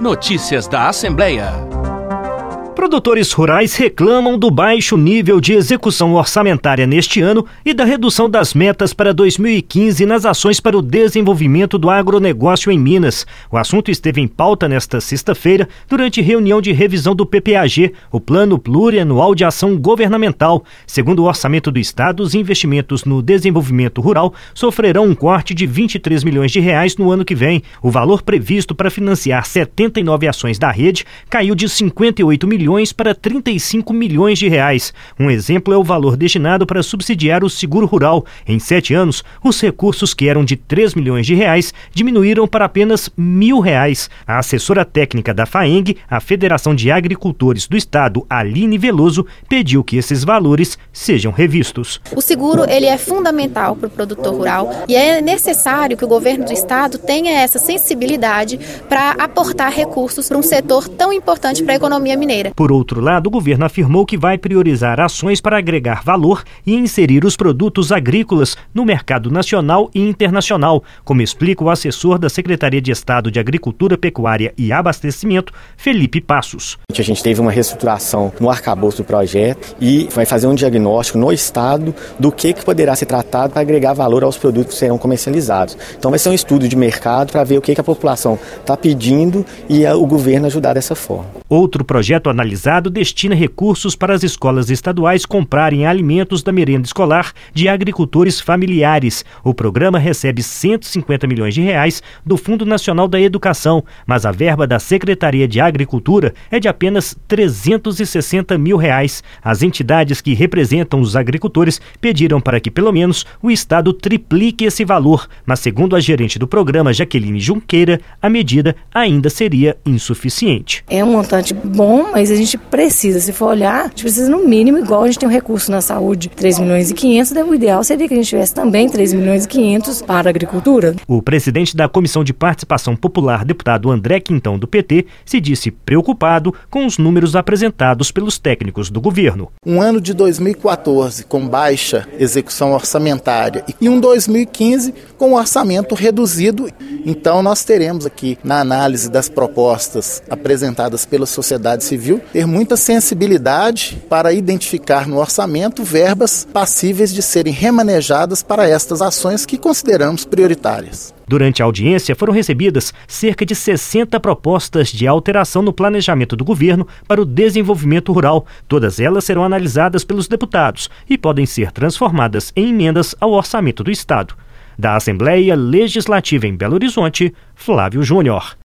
Notícias da Assembleia. Produtores rurais reclamam do baixo nível de execução orçamentária neste ano e da redução das metas para 2015 nas ações para o desenvolvimento do agronegócio em Minas. O assunto esteve em pauta nesta sexta-feira durante reunião de revisão do PPAG, o Plano Plurianual de Ação Governamental. Segundo o orçamento do Estado, os investimentos no desenvolvimento rural sofrerão um corte de R$23 milhões no ano que vem. O valor previsto para financiar 79 ações da rede caiu de 58 milhões para 35 milhões de reais. Um exemplo é o valor destinado para subsidiar o seguro rural. Em 7 anos, os recursos que eram de 3 milhões de reais diminuíram para apenas R$1.000. A assessora técnica da FAENG, a Federação de Agricultores do Estado, Aline Veloso, pediu que esses valores sejam revistos. O seguro ele é fundamental para o produtor rural e é necessário que o governo do Estado tenha essa sensibilidade para aportar recursos para um setor tão importante para a economia mineira. Por outro lado, o governo afirmou que vai priorizar ações para agregar valor e inserir os produtos agrícolas no mercado nacional e internacional, como explica o assessor da Secretaria de Estado de Agricultura, Pecuária e Abastecimento, Felipe Passos. A gente teve uma reestruturação no arcabouço do projeto e vai fazer um diagnóstico no Estado do que poderá ser tratado para agregar valor aos produtos que serão comercializados. Então vai ser um estudo de mercado para ver o que a população está pedindo e o governo ajudar dessa forma. Outro projeto analisado destina recursos para as escolas estaduais comprarem alimentos da merenda escolar de agricultores familiares. O programa recebe R$150 milhões do Fundo Nacional da Educação, mas a verba da Secretaria de Agricultura é de apenas R$360 mil. As entidades que representam os agricultores pediram para que pelo menos o Estado triplique esse valor, mas segundo a gerente do programa, Jaqueline Junqueira, a medida ainda seria insuficiente. É um montante bom, mas a gente precisa, se for olhar, a gente precisa no mínimo, igual a gente tem um recurso na saúde, R$3,5 milhões, o ideal seria que a gente tivesse também R$3,5 milhões para a agricultura. O presidente da Comissão de Participação Popular, deputado André Quintão, do PT, se disse preocupado com os números apresentados pelos técnicos do governo. Um ano de 2014 com baixa execução orçamentária e um 2015 com orçamento reduzido. Então nós teremos aqui, na análise das propostas apresentadas pela sociedade civil, ter muita sensibilidade para identificar no orçamento verbas passíveis de serem remanejadas para estas ações que consideramos prioritárias. Durante a audiência, foram recebidas cerca de 60 propostas de alteração no planejamento do governo para o desenvolvimento rural. Todas elas serão analisadas pelos deputados e podem ser transformadas em emendas ao orçamento do Estado. Da Assembleia Legislativa em Belo Horizonte, Flávio Júnior.